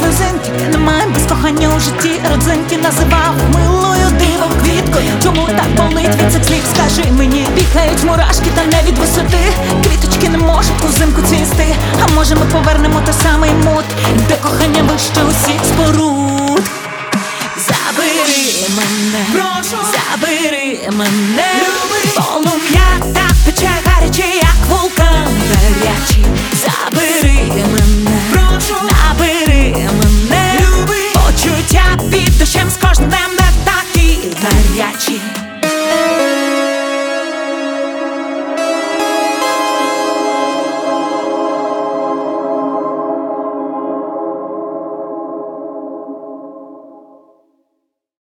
сльозинки, немає без кохання у житті родзинки. Називав милою дивом квіткою. Чому так болить від цих слів, скажи мені? Бігають мурашки, та не від висоти. Квіточки не можуть узимку цвісти. А може ми повернемо той самий мут, де кохання вище усіх споруд.